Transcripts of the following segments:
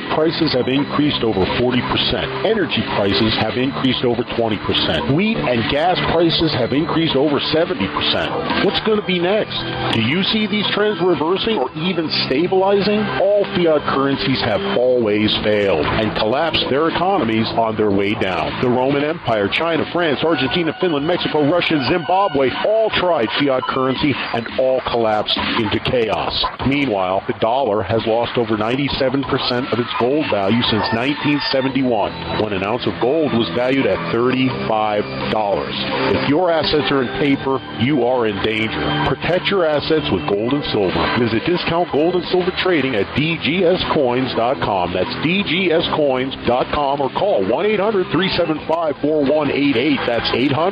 prices have increased over 40%. Energy prices have increased over 20%. Wheat and gas prices have increased over 70%. What's going to be next? Do you see these trends reversing or even stabilizing? All fiat currencies have always failed and collapsed their economies on their way down. The Roman Empire, China, France, Argentina, Finland, Mexico, Russia, and Zimbabwe all tried fiat currency and all collapsed into chaos. Meanwhile, the dollar has lost over 97% of its gold value since 1971, when an ounce of gold was valued at $35. If your assets are in paper, you are in danger. Protect your assets with gold and silver. Visit Discount Gold and Silver Trading at dgscoins.com. That's dgscoins.com, or call 1-800-375-4188. That's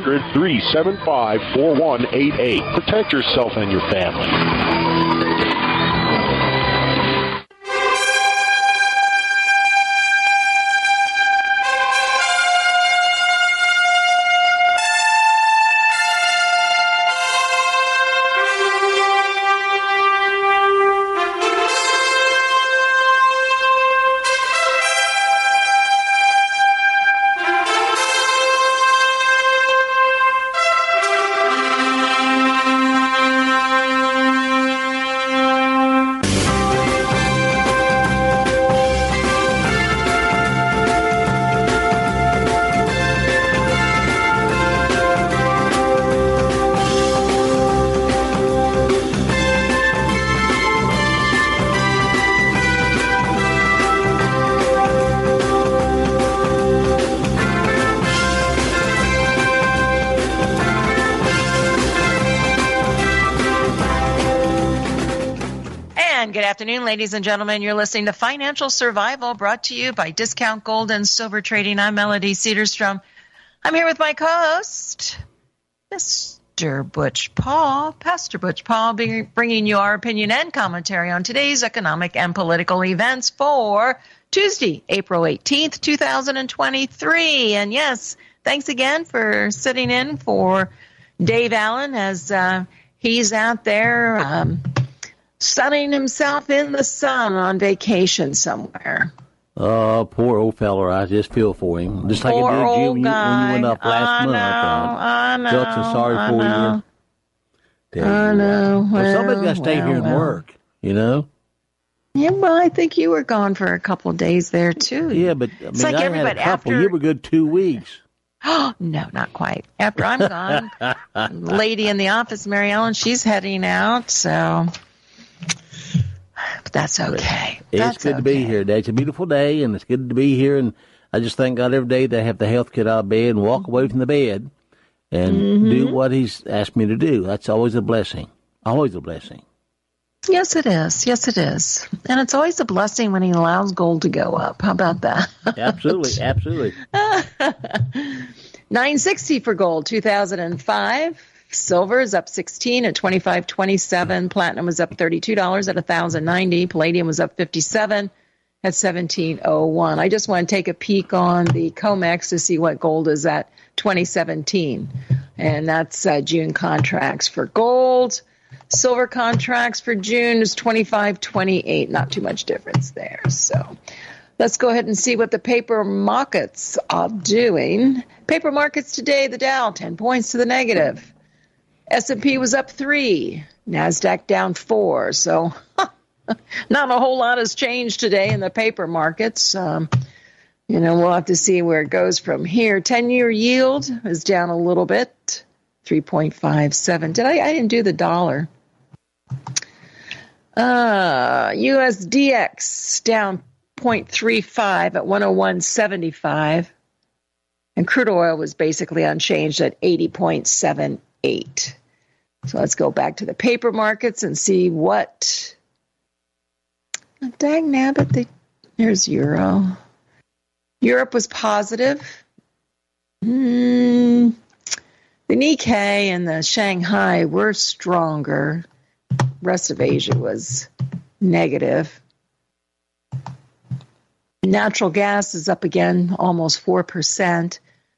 800-375-4188. Protect yourself and your family. Good afternoon, ladies and gentlemen. You're listening to Financial Survival, brought to you by Discount Gold and Silver Trading. I'm Melody Cedarstrom. I'm here with my co-host, Mr. Butch Paul, Pastor Butch Paul, bringing you our opinion and commentary on today's economic and political events for Tuesday, April 18th, 2023. And yes, thanks again for sitting in for Dave Allen as he's out there sunning himself in the sun on vacation somewhere. Oh, poor old feller. I just feel for him. Just like I did you when you went up last month. I know. Felt so sorry for you. I know. Well, somebody's got to stay here and work, you know? Yeah, well, I think you were gone for a couple of days there, too. Yeah, but I mean, like I had a couple. You were good 2 weeks. Oh, no, not quite. After I'm gone, lady in the office, Mary Ellen, she's heading out, so... But that's okay. It's good to be here today. It's a beautiful day, and it's good to be here. And I just thank God every day that I have the health to get out of bed and walk away from the bed and do what He's asked me to do. That's always a blessing. Always a blessing. Yes, it is. Yes, it is. And it's always a blessing when He allows gold to go up. How about that? Absolutely. Absolutely. $9.60 for gold, 2005. Silver is up 16 at $25.27. Platinum was up $32 at $1,090. Palladium was up 57 at $17.01. I just want to take a peek on the COMEX to see what gold is at 2017. And that's June contracts for gold. Silver contracts for June is $25.28. Not too much difference there. So let's go ahead and see what the paper markets are doing. Paper markets today, the Dow, 10 points to the negative. S&P was up 3, NASDAQ down 4. So not a whole lot has changed today in the paper markets. We'll have to see where it goes from here. 10-year yield is down a little bit, 3.57. I didn't do the dollar. USDX down 0.35 at 101.75. And crude oil was basically unchanged at 80.78. So let's go back to the paper markets and see what. Dang nabbit, there's euro. Europe was positive. The Nikkei and the Shanghai were stronger. Rest of Asia was negative. Natural gas is up again, almost 4%,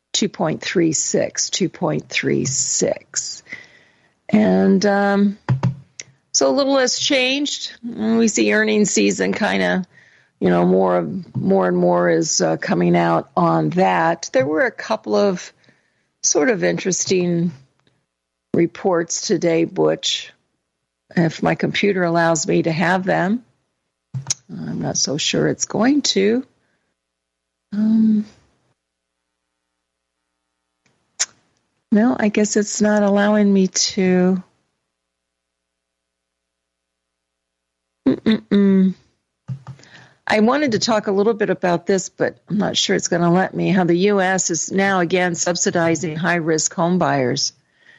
2.36. And so a little has changed. We see earnings season kind of, more and more is coming out on that. There were a couple of sort of interesting reports today, Butch, if my computer allows me to have them. I'm not so sure it's going to. No, I guess it's not allowing me to. I wanted to talk a little bit about this, but I'm not sure it's going to let me, how the U.S. is now again subsidizing high-risk home buyers.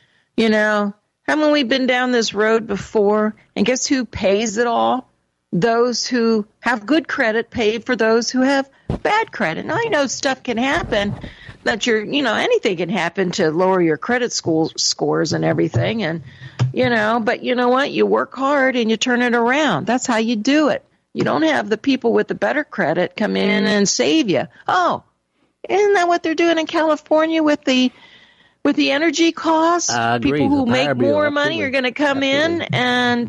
Haven't we been down this road before? And guess who pays it all? Those who have good credit pay for those who have bad credit. Now, I know stuff can happen, that anything can happen to lower your credit scores and everything. And, but you know what? You work hard and you turn it around. That's how you do it. You don't have the people with the better credit come in and save you. Oh, isn't that what they're doing in California with the energy costs? I agree. People who make more Absolutely. money are going to come in, and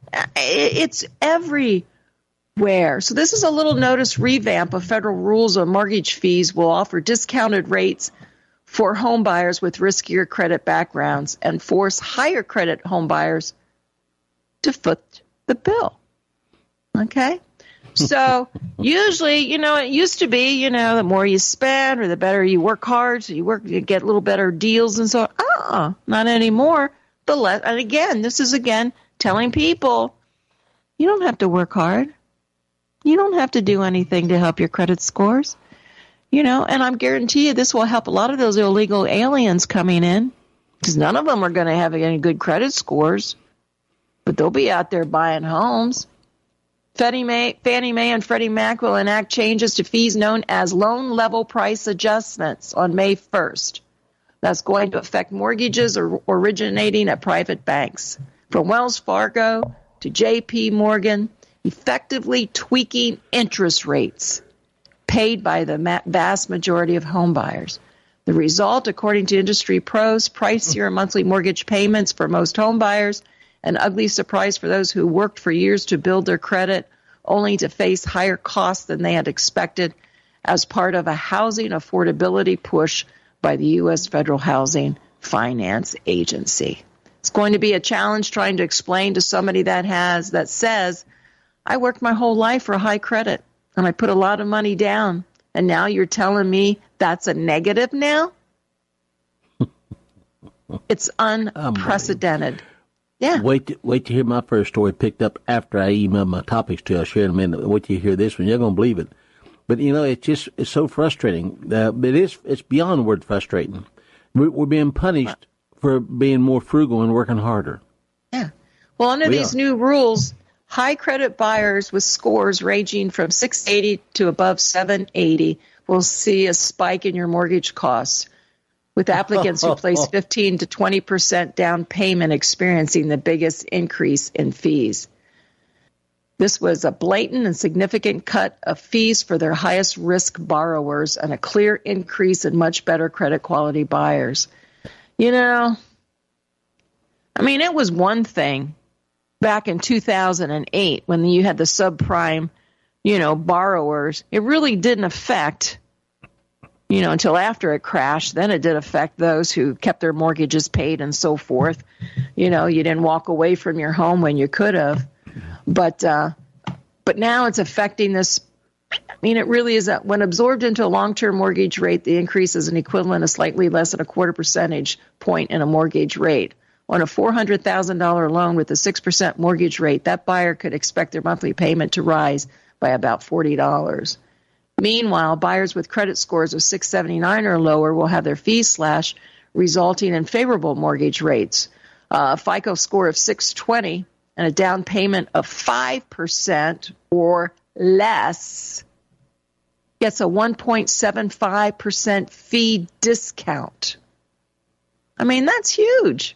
it's everywhere. So this is a little notice revamp of federal rules on mortgage fees will offer discounted rates for home buyers with riskier credit backgrounds and force higher credit home buyers to foot the bill. Okay? So usually, it used to be, the more you spend or the better you work hard, so you get a little better deals and so on. Not anymore. The less, and again, this is telling people you don't have to work hard. You don't have to do anything to help your credit scores. And I'm guarantee you this will help a lot of those illegal aliens coming in, because none of them are going to have any good credit scores, but they'll be out there buying homes. Fannie Mae and Freddie Mac will enact changes to fees known as loan level price adjustments on May 1st. That's going to affect mortgages originating at private banks, from Wells Fargo to J.P. Morgan, effectively tweaking interest rates paid by the vast majority of home buyers. The result, according to industry pros, pricier monthly mortgage payments for most home buyers, an ugly surprise for those who worked for years to build their credit, only to face higher costs than they had expected as part of a housing affordability push by the U.S. Federal Housing Finance Agency. It's going to be a challenge trying to explain to somebody that says, I worked my whole life for high credit, and I put a lot of money down, and now you're telling me that's a negative now? It's unprecedented. Yeah. Wait to hear my first story picked up after I email my topics to you. I'll share in a minute. Wait till you hear this one. You're going to believe it. But, it's so frustrating. It's beyond the word frustrating. We're being punished for being more frugal and working harder. Yeah. Well, under these new rules, high credit buyers with scores ranging from 680 to above 780 will see a spike in your mortgage costs, with applicants who place 15 to 20% down payment experiencing the biggest increase in fees. This was a blatant and significant cut of fees for their highest risk borrowers and a clear increase in much better credit quality buyers. It was one thing back in 2008 when you had the subprime, borrowers. It really didn't affect until after it crashed. Then it did affect those who kept their mortgages paid and so forth. You didn't walk away from your home when you could have. But now it's affecting this. It really is that when absorbed into a long-term mortgage rate, the increase is an equivalent of slightly less than a quarter percentage point in a mortgage rate. On a $400,000 loan with a 6% mortgage rate, that buyer could expect their monthly payment to rise by about $40. Meanwhile, buyers with credit scores of 679 or lower will have their fees slashed, resulting in favorable mortgage rates. A FICO score of 620 and a down payment of 5% or less gets a 1.75% fee discount. That's huge.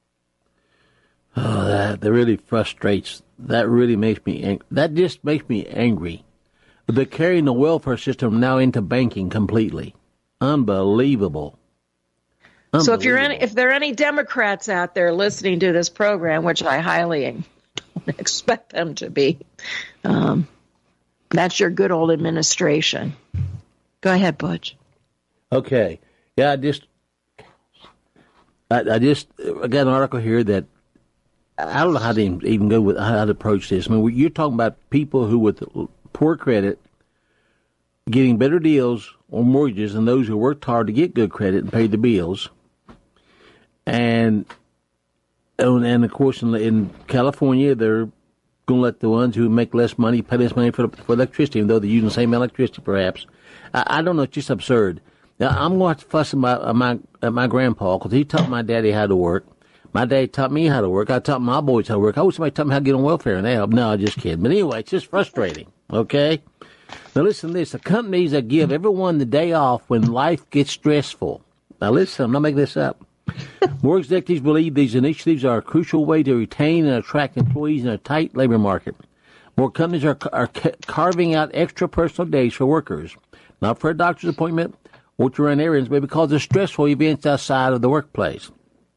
Oh, that really frustrates. That really makes me angry. That just makes me angry. They're carrying the welfare system now into banking completely. Unbelievable. So if there are any Democrats out there listening to this program, which I highly don't expect them to be, That's your good old administration. Go ahead, Butch. Okay. Yeah, I just got an article here that I don't know how to even go with how to approach this. I mean, you're talking about people who with poor credit getting better deals on mortgages than those who worked hard to get good credit and pay the bills. And of course, in California, they're going to let the ones who make less money pay less money for electricity, even though they're using the same electricity, perhaps. I don't know. It's just absurd. Now, I'm going to have to fuss at my grandpa because he taught my daddy how to work. My dad taught me how to work. I taught my boys how to work. I wish somebody taught me how to get on welfare now. No, I'm just kidding. But anyway, it's just frustrating, okay? Now, listen to this. The companies that give everyone the day off when life gets stressful. Now, listen, I'm not making this up. More executives believe these initiatives are a crucial way to retain and attract employees in a tight labor market. More companies are carving out extra personal days for workers, not for a doctor's appointment or to run errands, but because of stressful events outside of the workplace.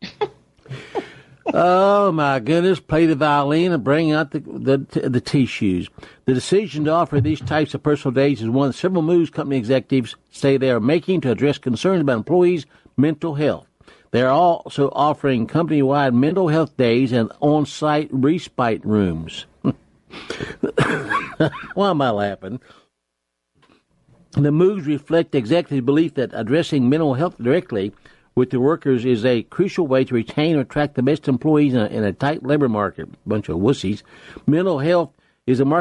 Oh, my goodness. Play the violin and bring out the tissues. The decision to offer these types of personal days is one of several moves company executives say they are making to address concerns about employees' mental health. They are also offering company-wide mental health days and on-site respite rooms. Why am I laughing? The moves reflect the executive's belief that addressing mental health directly with the workers is a crucial way to retain and attract the best employees in a tight labor market. Bunch of wussies. Mental health is the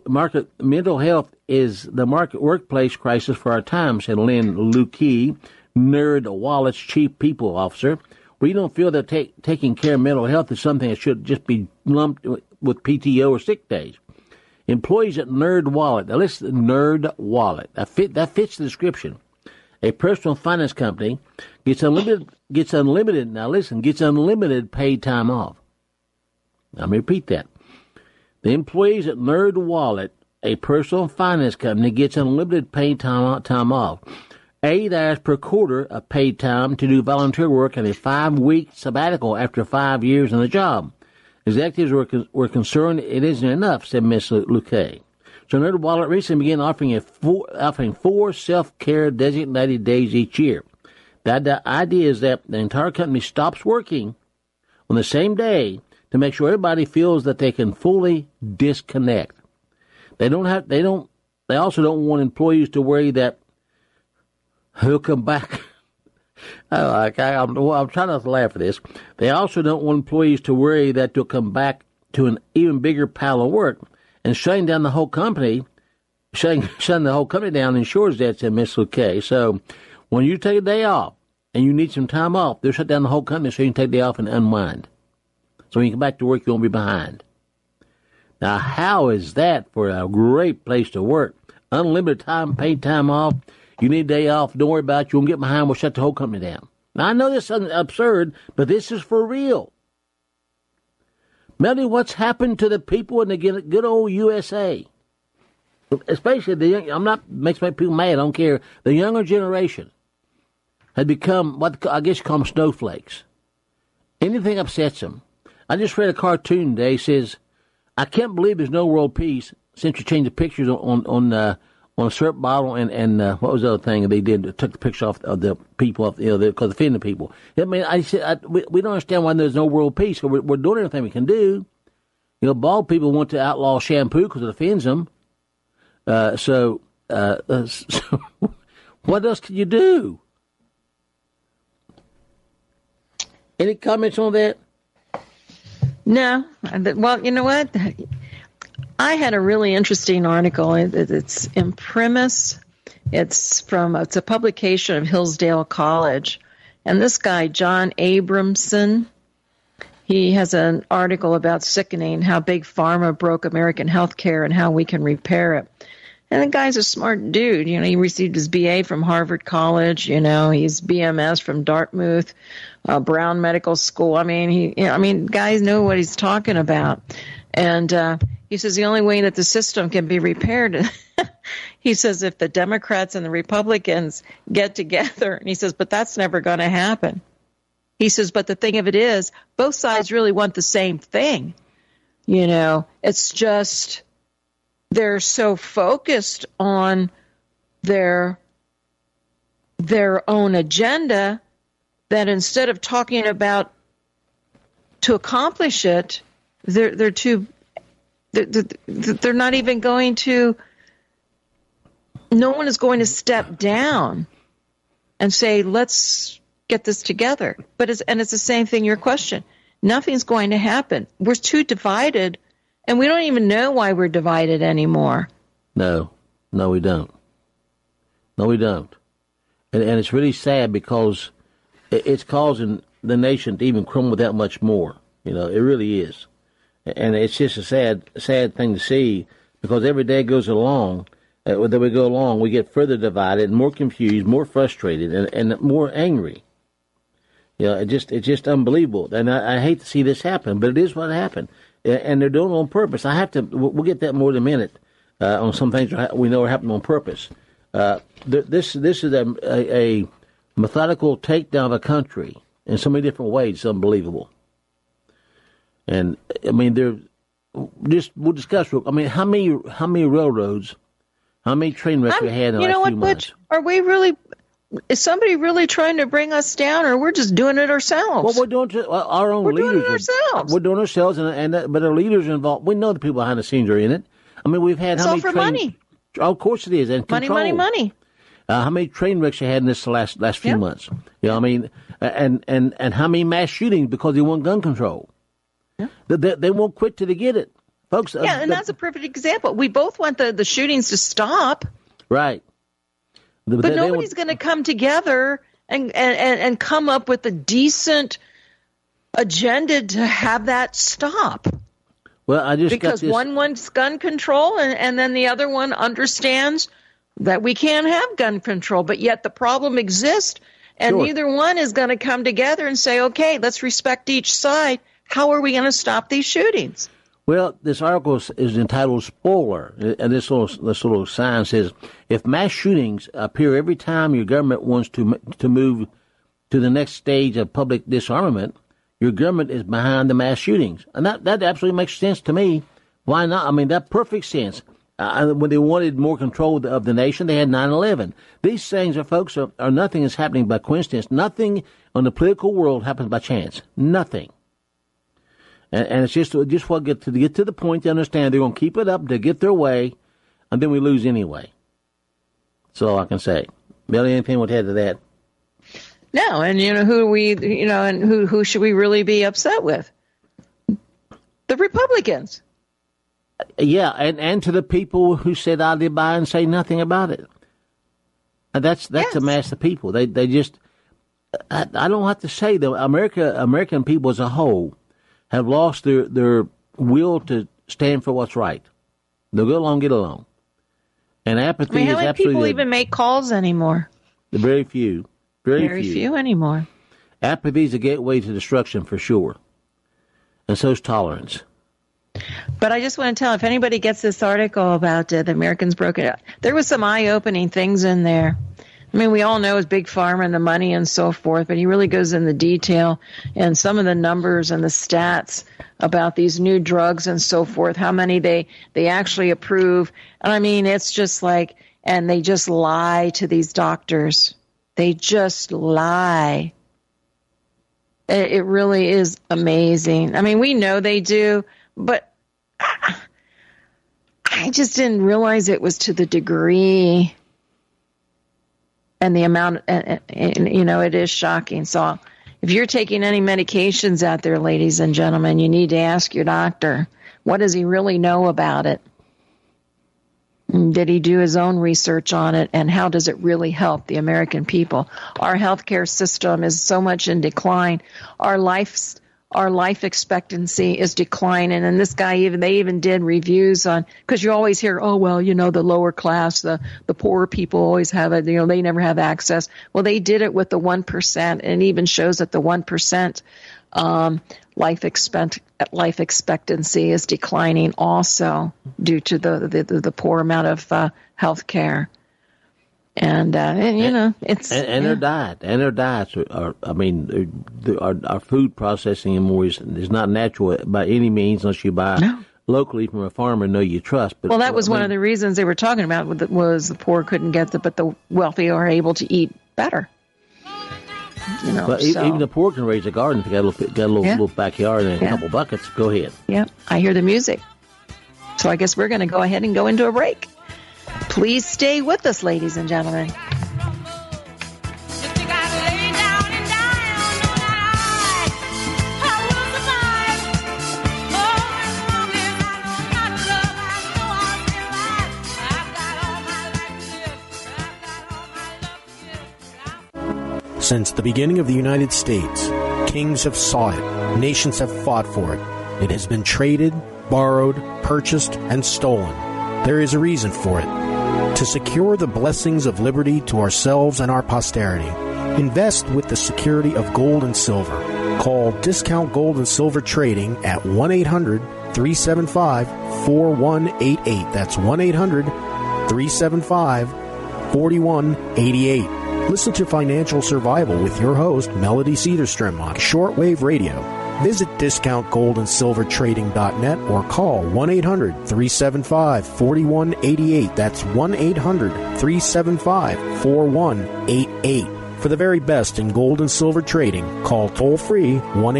workplace crisis for our time, said Lynn Lukey, NerdWallet's chief people officer. We don't feel that taking care of mental health is something that should just be lumped with PTO or sick days. Employees at NerdWallet, now listen, NerdWallet, that fits the description. A personal finance company gets unlimited paid time off. Let me repeat that. The employees at NerdWallet, a personal finance company, gets unlimited paid time off. 8 hours per quarter of paid time to do volunteer work and a 5-week sabbatical after 5 years on the job. Executives were concerned it isn't enough, said Ms. Luque. So NerdWallet recently began offering 4 self-care designated days each year. The idea is that the entire company stops working on the same day to make sure everybody feels that they can fully disconnect. They also don't want employees to worry that he'll come back. I'm trying not to laugh at this. They also don't want employees to worry that they'll come back to an even bigger pile of work. And shutting the whole company down ensures that, said Ms. Luque. So when you take a day off and you need some time off, they'll shut down the whole company so you can take a day off and unwind. So when you come back to work, you won't be behind. Now, how is that for a great place to work? Unlimited time, paid time off. You need a day off. Don't worry about it. You won't get behind. We'll shut the whole company down. Now, I know this is absurd, but this is for real. Melody, what's happened to the people in the good old USA? Especially the young, makes my people mad, I don't care. The younger generation had become what I guess you call them snowflakes. Anything upsets them. I just read a cartoon today. It says, I can't believe there's no world peace since you changed the pictures on a syrup bottle and what was the other thing they did? Took the picture off of the people, because they're offending people. I mean, we don't understand why there's no world peace. We're doing everything we can do. Bald people want to outlaw shampoo because it offends them. So what else can you do? Any comments on that? No. Well, you know what? I had a really interesting article. It's in Primus. It's a publication of Hillsdale College. And this guy, John Abramson, he has an article about sickening, how big pharma broke American healthcare and how we can repair it. And the guy's a smart dude. He received his BA from Harvard College. He's BMS from Dartmouth, Brown Medical School. Guys know what he's talking about. And he says the only way that the system can be repaired, he says, if the Democrats and the Republicans get together. And he says, but that's never going to happen. He says, but the thing of it is, both sides really want the same thing. It's just they're so focused on their own agenda that instead of talking about to accomplish it, they're not even going to. No one is going to step down and say, "Let's get this together." But it's the same thing. Your question. Nothing's going to happen. We're too divided, and we don't even know why we're divided anymore. No, we don't. No, we don't. And it's really sad because it's causing the nation to even crumble that much more. It really is. And it's just a sad thing to see, because every day goes along, that we go along, we get further divided, more confused, more frustrated, and more angry. It's just unbelievable. And I hate to see this happen, but it is what happened. And they're doing it on purpose. We'll get that more in a minute on some things we know are happening on purpose. This is a methodical takedown of a country in so many different ways. It's unbelievable. And I mean, we'll discuss. I mean, how many railroads, how many train wrecks we had in the last few months? Are we really? Is somebody really trying to bring us down, or we're just doing it ourselves? Well, we're doing our own. We're leaders. Doing it ourselves. We're doing it ourselves, but our leaders are involved. We know the people behind the scenes are in it. I mean, we've had it's all for money. Oh, of course it is, and control. Money. How many train wrecks you had in this last few months? I mean, and how many mass shootings because they want gun control? Yeah. They won't quit till they get it, folks. Yeah, and that's a perfect example. We both want the shootings to stop, right? But nobody's going to come together and come up with a decent agenda to have that stop. Well, because one wants gun control and then the other one understands that we can't have gun control, but yet the problem exists, and neither one is going to come together and say, okay, let's respect each side. How are we going to stop these shootings? Well, this article is entitled Spoiler, and this little sign says, if mass shootings appear every time your government wants to move to the next stage of public disarmament, your government is behind the mass shootings. And that absolutely makes sense to me. Why not? I mean, that perfect sense. When they wanted more control of the nation, they had 9/11. These things, folks, are nothing is happening by coincidence. Nothing on the political world happens by chance. Nothing. And it's just what get to the point to understand they're going to keep it up, to get their way, and then we lose anyway. That's all I can say. Billy, anything to add to that? No, and who should we really be upset with? The Republicans. Yeah, and to the people who sit idly by and say nothing about it. And that's a mass of people. They just I don't have to say though. American people as a whole have lost their will to stand for what's right. They'll go along, get along. And apathy is absolutely. How many people even make calls anymore? Very few. Very few anymore. Apathy is a gateway to destruction for sure. And so is tolerance. But I just want to tell, if anybody gets this article about the Americans broke it up, there was some eye-opening things in there. I mean, we all know it's Big Pharma and the money and so forth, but he really goes in the detail and some of the numbers and the stats about these new drugs and so forth, how many they actually approve. And I mean, it's just like, and they just lie to these doctors. They just lie. It really is amazing. I mean, we know they do, but I just didn't realize it was to the degree and the amount, and it is shocking. So if you're taking any medications out there, ladies and gentlemen, you need to ask your doctor, what does he really know about it? Did he do his own research on it, and how does it really help the American people? Our healthcare system is so much in decline. Our life expectancy is declining, and this guy they even did reviews on, because you always hear, oh well, the lower class, the poorer people always have it, they never have access. Well, they did it with the 1%, and it even shows that the 1% life expectancy is declining also due to the poor amount of health care. And their diets are. I mean, our food processing anymore is not natural by any means, unless you buy locally from a farmer know you trust. But well, that was one of the reasons they were talking about was the poor couldn't get but the wealthy are able to eat better. But even the poor can raise a garden if you got a little backyard and a couple buckets. Go ahead. Yeah, I hear the music. So I guess we're going to go ahead and go into a break. Please stay with us, ladies and gentlemen. Since the beginning of the United States, kings have sought it, nations have fought for it. It has been traded, borrowed, purchased, and stolen. There is a reason for it. To secure the blessings of liberty to ourselves and our posterity, invest with the security of gold and silver. Call Discount Gold and Silver Trading at 1-800-375-4188. That's 1-800-375-4188. Listen to Financial Survival with your host, Melody Cedarstrom, on shortwave radio. Visit discountgoldandsilvertrading.net or call 1-800-375-4188. That's 1-800-375-4188. For the very best in gold and silver trading, call toll-free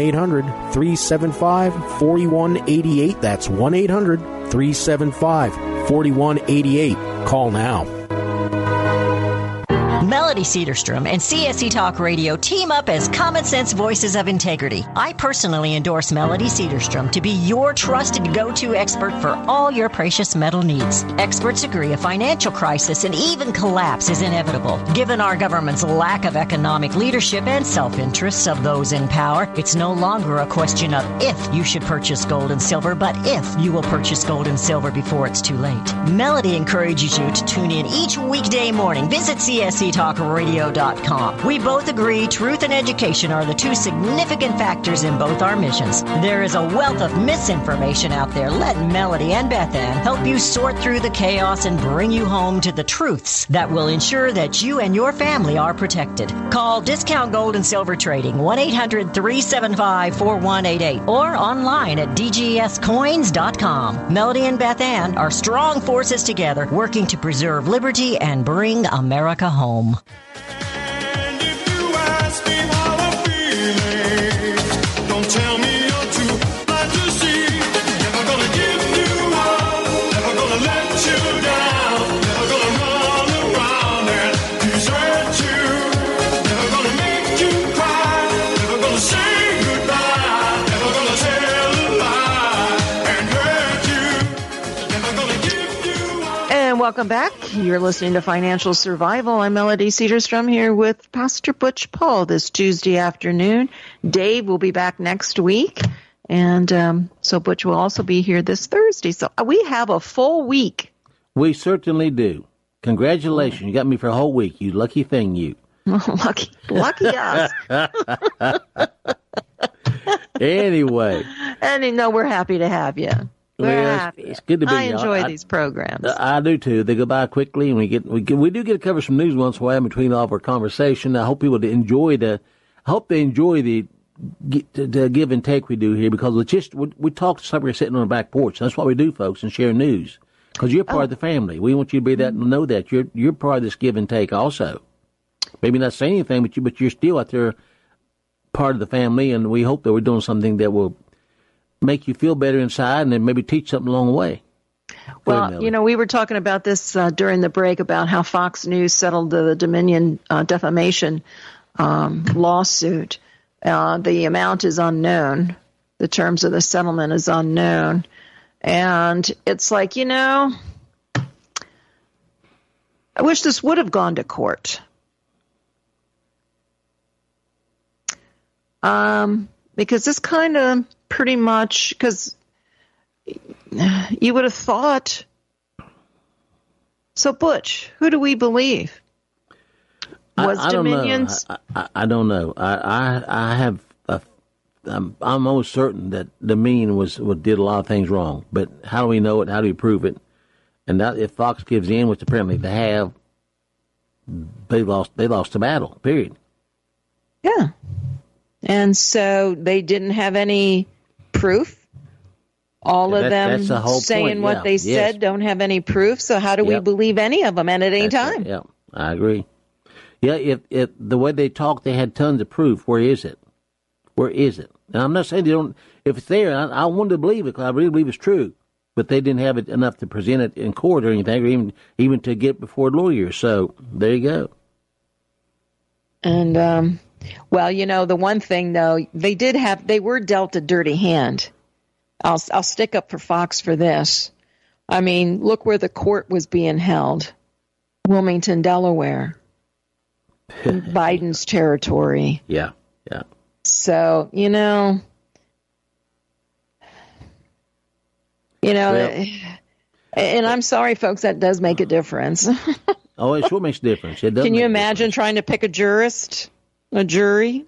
1-800-375-4188. That's 1-800-375-4188. Call now. Melody Cedarstrom and CSC Talk Radio team up as common sense voices of integrity. I personally endorse Melody Cedarstrom to be your trusted go-to expert for all your precious metal needs. Experts agree a financial crisis and even collapse is inevitable. Given our government's lack of economic leadership and self-interests of those in power, it's no longer a question of if you should purchase gold and silver, but if you will purchase gold and silver before it's too late. Melody encourages you to tune in each weekday morning. Visit CSCTalkRadio.com. We both agree truth and education are the two significant factors in both our missions. There is a wealth of misinformation out there. Let Melody and Beth Ann help you sort through the chaos and bring you home to the truths that will ensure that you and your family are protected. Call Discount Gold and Silver Trading 1-800-375-4188 or online at dgscoins.com. Melody and Beth Ann are strong forces together working to preserve liberty and bring America home. And if you ask me how I'm feeling, don't tell me you're too blind to see. Never gonna give you up, never gonna let you down, never gonna run around and desert you, never gonna make you cry, never gonna say goodbye, never gonna tell a lie and hurt you, never gonna give you up. And welcome back. You're listening to Financial Survival. I'm Melody Cedarstrom here with Pastor Butch Paul this Tuesday afternoon. Dave will be back next week. And so Butch will also be here this Thursday. So we have a full week. We certainly do. Congratulations. You got me for a whole week. You lucky thing, you. Lucky us. Anyway. And no, we're happy to have you. We're happy. It's good to be I here. enjoy these programs. I do too. They go by quickly, and we do get to cover some news once in a while in between all of our conversation. I hope people enjoy the give and take we do here, because we talk to somebody sitting on the back porch. That's what we do, folks, and share news, because you're part of the family. We want you to be that and know that you're part of this give and take also. Maybe not saying anything, but you're still out there part of the family, and we hope that we're doing something that will make you feel better inside and then maybe teach something along the way. Well, we were talking about this during the break about how Fox News settled the Dominion defamation lawsuit. The amount is unknown. The terms of the settlement is unknown. And it's like, I wish this would have gone to court. Because this kind of pretty much, because you would have thought. So, Butch, who do we believe? Was I don't Dominion's? know. I don't know. I'm almost certain that Dominion did a lot of things wrong. But how do we know it? How do we prove it? And that, if Fox gives in, which apparently they have, they lost the battle. Period. Yeah. And so they didn't have any proof All of that's the them whole saying point, what yeah. they Yes. said, don't have any proof. So how do we Yep. believe any of them at any That's time? it, yeah, I agree. Yeah, if the way they talk, they had tons of proof. Where is it? Where is it? And I'm not saying they don't. If it's there, I want to believe it because I really believe it's true. But they didn't have it enough to present it in court or anything, or even to get before lawyers. So there you go. And well, the one thing though, they were dealt a dirty hand. I'll stick up for Fox for this. I mean, look where the court was being held. Wilmington, Delaware. Biden's territory. Yeah. So, Well, and I'm sorry, folks, that does make a difference. Oh, it sure makes a difference. It does. Can you make a imagine difference. trying to pick a jury?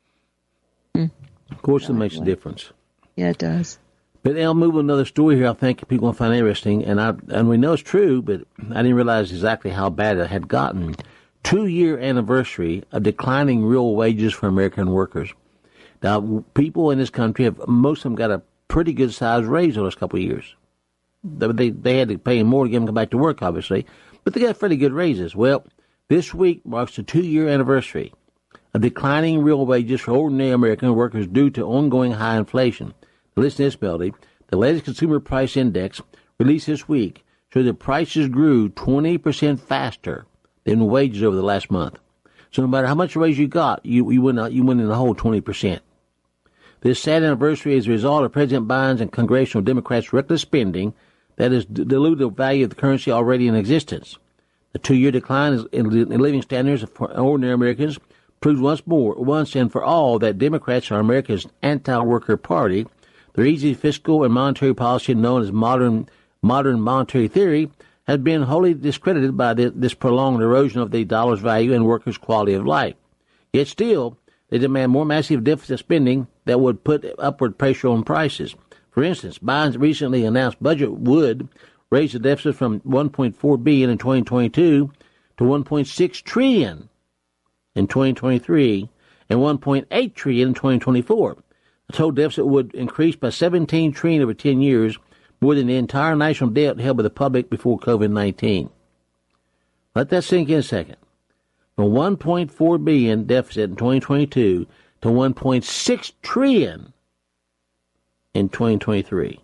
Of course, it makes a difference. Yeah, it does. But I'll move another story here. I think people will find interesting, and we know it's true, but I didn't realize exactly how bad it had gotten. 2-year anniversary of declining real wages for American workers. Now, people in this country most of them got a pretty good sized raise over the last couple of years. They had to pay them more to get them to come back to work, obviously, but they got fairly good raises. Well, this week marks the 2-year anniversary of declining real wages for ordinary American workers due to ongoing high inflation. Listen to this, Melody. The latest Consumer Price Index released this week showed that prices grew 20% faster than wages over the last month. So no matter how much raise you got, you went in the whole 20%. This sad anniversary is a result of President Biden's and congressional Democrats' reckless spending that has diluted the value of the currency already in existence. The 2-year decline in living standards for ordinary Americans proves once and for all, that Democrats are America's anti-worker party. Their easy fiscal and monetary policy, known as modern monetary theory, has been wholly discredited by this prolonged erosion of the dollar's value and workers' quality of life. Yet still, they demand more massive deficit spending that would put upward pressure on prices. For instance, Biden's recently announced budget would raise the deficit from $1.4 billion in 2022 to $1.6 trillion in 2023 and $1.8 trillion in 2024. The total deficit would increase by $17 trillion over 10 years, more than the entire national debt held by the public before COVID-19. Let that sink in a second. From $1.4 billion deficit in 2022 to $1.6 trillion in 2023.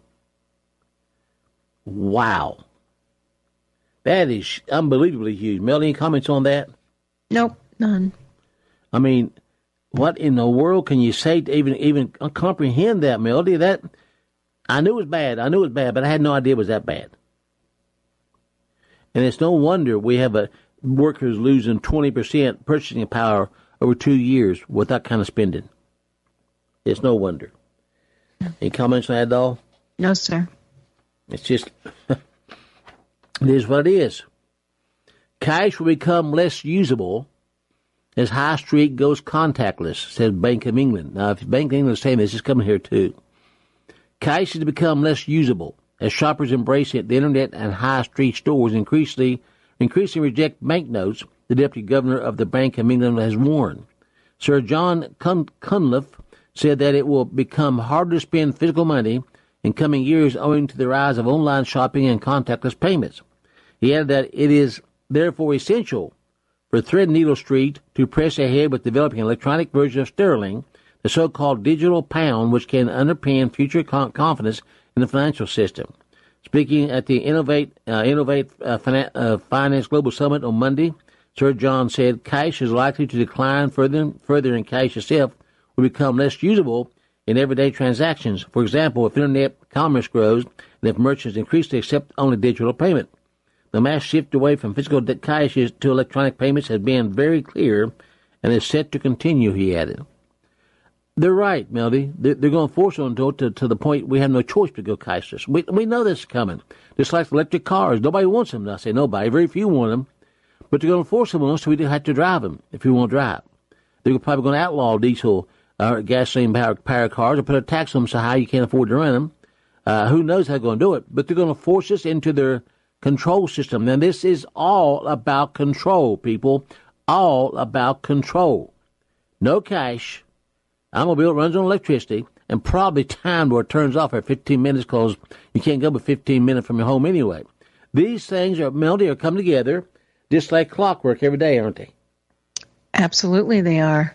Wow. That is unbelievably huge. Melanie, any comments on that? Nope, none. I mean, what in the world can you say to even comprehend that, Melody? That I knew it was bad, but I had no idea it was that bad. And it's no wonder we have workers losing 20% purchasing power over 2 years with that kind of spending. It's no wonder. Any comments on that, doll? No, sir. It's just, it is what it is. Cash will become less usable as High Street goes contactless, says Bank of England. Now, if Bank of England is saying this, it's coming here too. Cash has become less usable as shoppers embrace it. The internet and high street stores increasingly reject banknotes, the deputy governor of the Bank of England has warned. Sir John Cunliffe said that it will become harder to spend physical money in coming years owing to the rise of online shopping and contactless payments. He added that it is therefore essential for Threadneedle Street to press ahead with developing an electronic version of sterling, the so-called digital pound, which can underpin future confidence in the financial system. Speaking at the Innovate Finance Global Summit on Monday, Sir John said cash is likely to decline further, and cash itself will become less usable in everyday transactions. For example, if internet commerce grows and if merchants increasingly accept only digital payment. The mass shift away from physical cash to electronic payments has been very clear and is set to continue, he added. They're right, Melody. They're going to force on to the point we have no choice to go cashless. We know this is coming. Just like electric cars. Nobody wants them. I say nobody. Very few want them. But they're going to force them on us so we don't have to drive them if we want to drive. They're probably going to outlaw diesel gasoline-powered cars or put a tax on them so high you can't afford to run them. Who knows how they're going to do it. But they're going to force us into their control system. Now, this is all about control, people. All about control. No cash. Automobile runs on electricity. and probably timed where it turns off at 15 minutes because you can't go but 15 minutes from your home anyway. These things are come together just like clockwork every day, aren't they? Absolutely, they are.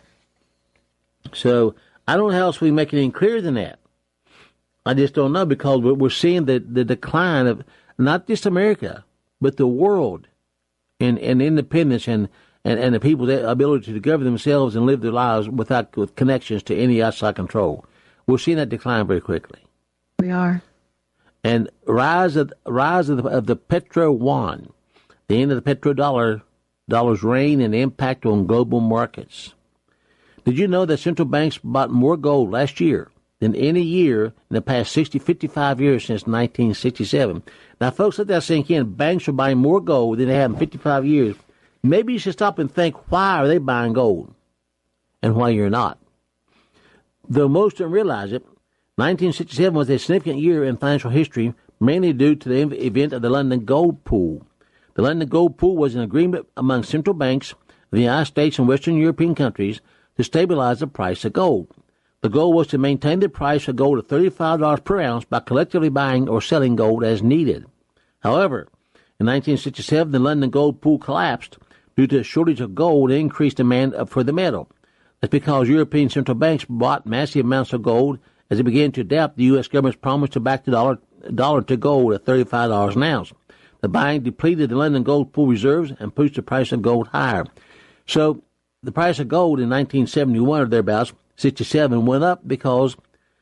So I don't know how else we make it any clearer than that. I just don't know, because we're seeing the decline of not just America, but the world in independence and the people's ability to govern themselves and live their lives with connections to any outside control. We're seeing that decline very quickly. We are. And rise of the petro yuan, the end of the petrodollar's reign and impact on global markets. Did you know that central banks bought more gold last year than any year in the past 55 years since 1967? Now, folks, let that sink in. Banks are buying more gold than they have in 55 years. Maybe you should stop and think, why are they buying gold and why you're not? Though most don't realize it, 1967 was a significant year in financial history, mainly due to the event of the London Gold Pool. The London Gold Pool was an agreement among central banks of the United States and Western European countries to stabilize the price of gold. The goal was to maintain the price of gold at $35 per ounce by collectively buying or selling gold as needed. However, in 1967, the London Gold Pool collapsed due to a shortage of gold and increased demand for the metal. That's because European central banks bought massive amounts of gold as they began to adapt the U.S. government's promise to back the dollar to gold at $35 an ounce. The buying depleted the London Gold Pool reserves and pushed the price of gold higher. So the price of gold in 1971 or thereabouts, 67, went up because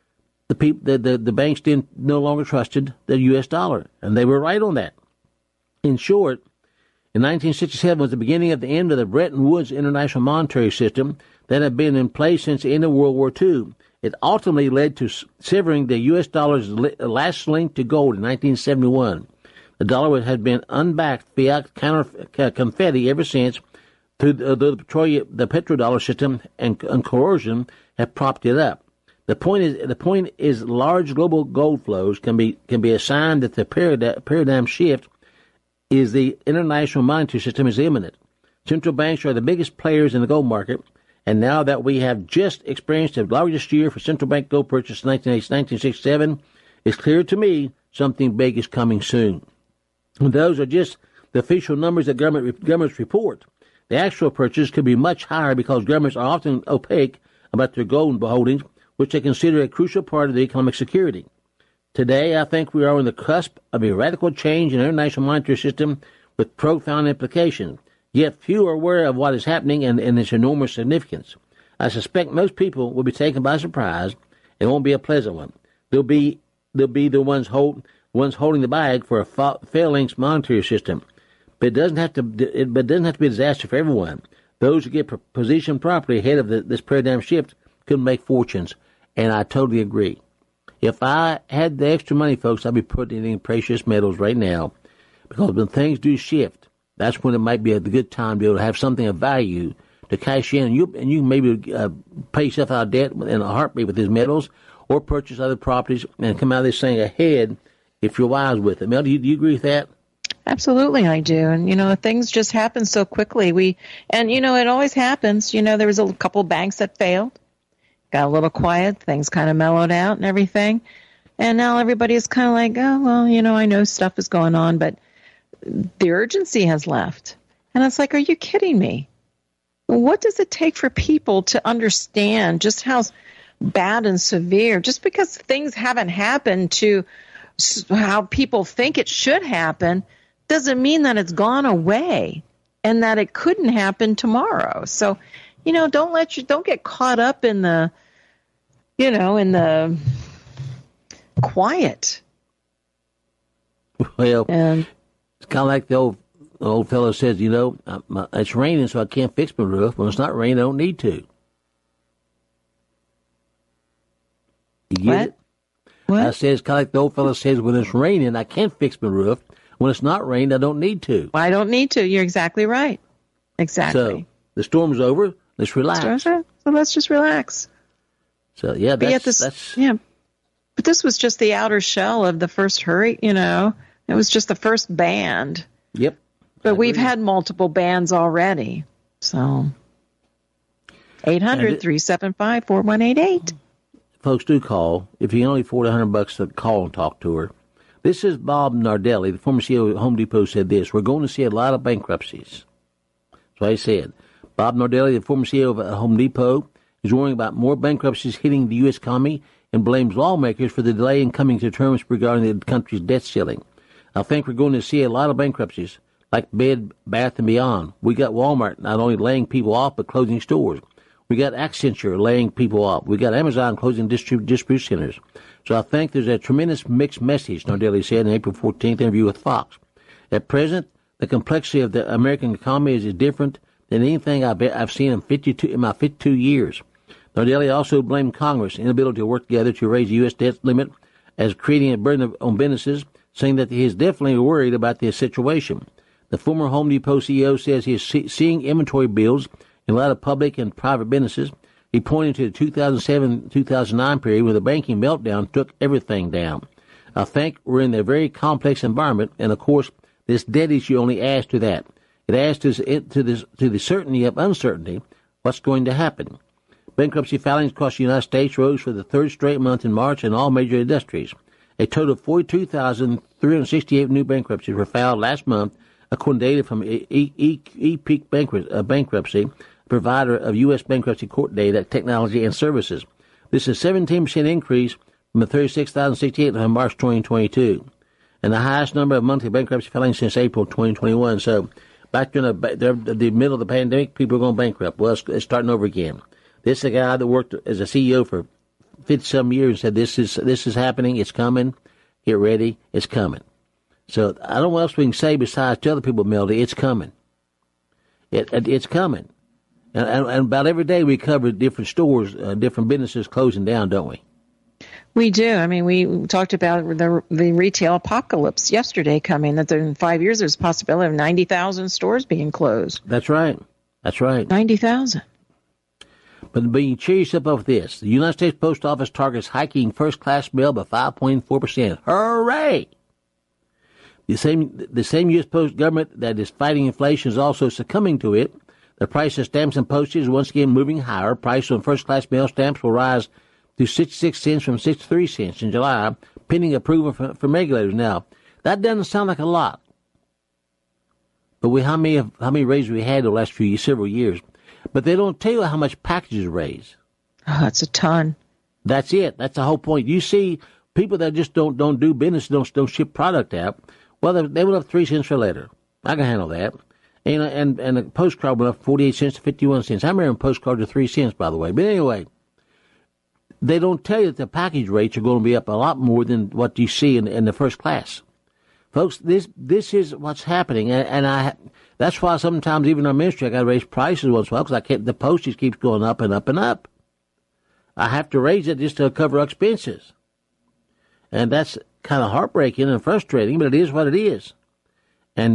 the banks no longer trusted the U.S. dollar, and they were right on that. In short, in 1967 was the beginning of the end of the Bretton Woods international monetary system that had been in place since the end of World War II. It ultimately led to severing the U.S. dollar's last link to gold in 1971. The dollar had been unbacked fiat confetti ever since, through the petrodollar system and coercion have propped it up. The point is, large global gold flows can be a sign that the paradigm shift is the international monetary system is imminent. Central banks are the biggest players in the gold market, and now that we have just experienced the largest year for central bank gold purchase since 1967, it's clear to me something big is coming soon. And those are just the official numbers that governments report. The actual purchase could be much higher because governments are often opaque about their gold holdings, which they consider a crucial part of the economic security. Today, I think we are on the cusp of a radical change in the international monetary system with profound implications. Yet few are aware of what is happening and its enormous significance. I suspect most people will be taken by surprise. It won't be a pleasant one. They'll be the ones holding the bag for a failing monetary system. But it doesn't have to be a disaster for everyone. Those who get positioned properly ahead of this paradigm shift could make fortunes, and I totally agree. If I had the extra money, folks, I'd be putting it in precious metals right now, because when things do shift, that's when it might be a good time to be able to have something of value to cash in, and you can maybe pay yourself out of debt in a heartbeat with these metals, or purchase other properties and come out of this thing ahead if you're wise with it. Mel, do you agree with that? Absolutely, I do. And, things just happen so quickly. It always happens. There was a couple banks that failed, got a little quiet, things kind of mellowed out and everything. And now everybody is kind of like, oh, well, I know stuff is going on, but the urgency has left. And it's like, are you kidding me? What does it take for people to understand just how bad and severe, just because things haven't happened to how people think it should happen, doesn't mean that it's gone away and that it couldn't happen tomorrow. So, don't get caught up in the quiet. Well, and it's kind of like the old fellow says, it's raining, so I can't fix my roof. When it's not raining, I don't need to. You get it? What? I say it's kind of like the old fellow says, when it's raining, I can't fix my roof. When it's not raining, I don't need to. I don't need to. You're exactly right. Exactly. So the storm's over. Let's relax. So let's just relax. So, yeah, Yeah. But this was just the outer shell of the first hurricane, It was just the first band. Yep. But we've had multiple bands already. So 800-375-4188. folks do call, if you can only afford $100 to call and talk to her. This is Bob Nardelli, the former CEO of Home Depot, said this: we're going to see a lot of bankruptcies. That's what he said. Bob Nardelli, the former CEO of Home Depot, is worrying about more bankruptcies hitting the U.S. economy and blames lawmakers for the delay in coming to terms regarding the country's debt ceiling. I think we're going to see a lot of bankruptcies, like Bed Bath & Beyond. We got Walmart not only laying people off, but closing stores. We got Accenture laying people off. We got Amazon closing distribution centers. So I think there's a tremendous mixed message, Nardelli said in an April 14th interview with Fox. At present, the complexity of the American economy is different than anything I've seen in my 52 years. Nardelli also blamed Congress' inability to work together to raise the U.S. debt limit as creating a burden on businesses, saying that he is definitely worried about this situation. The former Home Depot CEO says he is seeing inventory builds in a lot of public and private businesses. He pointed to the 2007-2009 period when the banking meltdown took everything down. I think we're in a very complex environment, and of course, this debt issue only adds to that. It adds to the certainty of uncertainty what's going to happen. Bankruptcy filings across the United States rose for the third straight month in March in all major industries. A total of 42,368 new bankruptcies were filed last month, according to data from ePeak Bankruptcy, provider of U.S. bankruptcy court data, technology, and services. This is a 17% increase from the 36,068 in March 2022, and the highest number of monthly bankruptcy filings since April 2021. So back in the middle of the pandemic, people are going bankrupt. Well, it's starting over again. This is a guy that worked as a CEO for 50-some years and said, this is happening, it's coming, get ready, it's coming. So I don't know what else we can say besides tell the people, Melody, it's coming. It's coming. And about every day we cover different stores, different businesses closing down, don't we? We do. I mean, we talked about the retail apocalypse yesterday coming, that in 5 years there's a possibility of 90,000 stores being closed. That's right. 90,000. But you cheer yourself up with this. The United States Post Office targets hiking first-class mail by 5.4%. Hooray! The same U.S. Post government that is fighting inflation is also succumbing to it. The price of stamps and postage is once again moving higher. Price on first-class mail stamps will rise to 66 cents from 63 cents in July, pending approval from regulators. Now, that doesn't sound like a lot. But how many raises we had the last several years? But they don't tell you how much packages raise. Oh, that's a ton. That's it. That's the whole point. You see people that just don't do business, don't ship product out. Well, they went up 3 cents for a letter. I can handle that. And the postcard went up 48 cents to 51 cents. I remember postcards to 3 cents, by the way. But anyway, they don't tell you that the package rates are going to be up a lot more than what you see in the first class. Folks, this is what's happening, and that's why sometimes even in our ministry I got to raise prices once in a while because the postage keeps going up and up and up. I have to raise it just to cover expenses, and that's kind of heartbreaking and frustrating, but it is what it is. And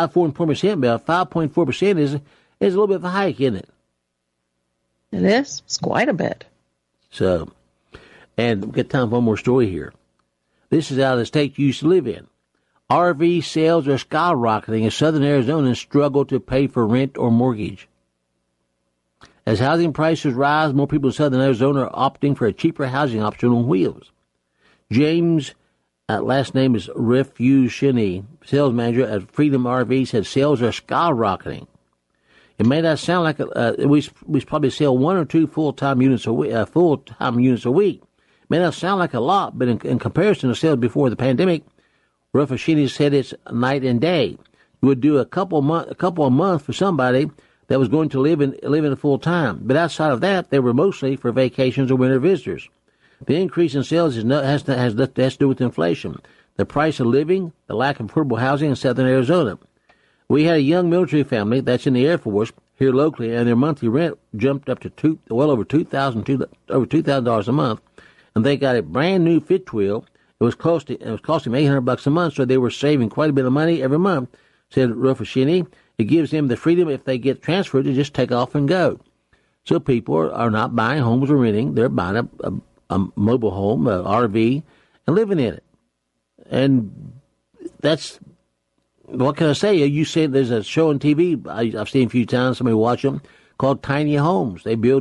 5.4% is a little bit of a hike, isn't it? It is. It's quite a bit. So, and we've got time for one more story here. This is out of the state you used to live in. RV sales are skyrocketing as Southern Arizonans struggle to pay for rent or mortgage. As housing prices rise, more people in Southern Arizona are opting for a cheaper housing option on wheels. James, last name is Refushini, sales manager at Freedom RV, said sales are skyrocketing. It may not sound like we probably sell 1 or 2 full-time units a week. It may not sound like a lot, but in comparison to sales before the pandemic, Ruffashini said it's night and day. You would do a couple a month for somebody that was going to live in it full time. But outside of that, they were mostly for vacations or winter visitors. The increase in sales has to do with inflation, the price of living, the lack of affordable housing in Southern Arizona. We had a young military family that's in the Air Force here locally, and their monthly rent jumped up to over $2,000 a month, and they got a brand new fifth wheel. It was costing $800 a month, so they were saving quite a bit of money every month, said Ruffashini. It gives them the freedom, if they get transferred, to just take off and go. So people are not buying homes or renting. They're buying a mobile home, an RV, and living in it. And that's, what can I say? You said there's a show on TV I've seen a few times, somebody watch them, called Tiny Homes. They build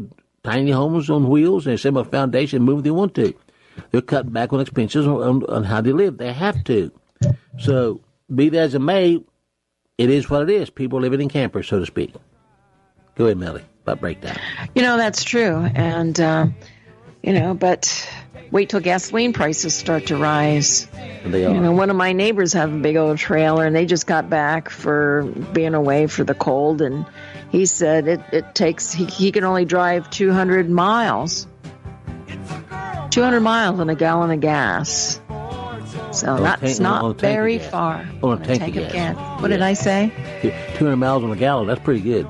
tiny homes on wheels and set up a foundation and move if they want to. They're cutting back on expenses on how they live. They have to. So, be that as it may, it is what it is. People are living in campers, so to speak. Go ahead, Melly, about breakdown. That's true. And, but wait till gasoline prices start to rise. They are. One of my neighbors have a big old trailer, and they just got back for being away for the cold. And he said it takes, he can only drive 200 miles. 200 miles on a gallon of gas. So that's not very far. On a tank of gas. What did I say? 200 miles on a gallon. That's pretty good.